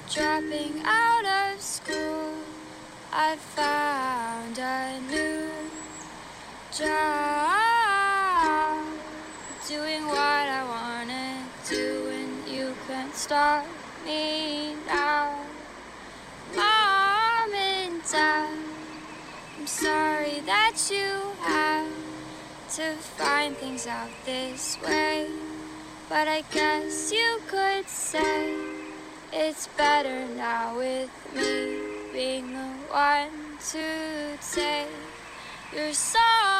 Dropping out of school, I found a new job, doing what I wanna do, and you can't stop me now. Mom and Dad, I'm sorry that you had to find things out this way, but I guess you could say it's better now with me being the one to take your song.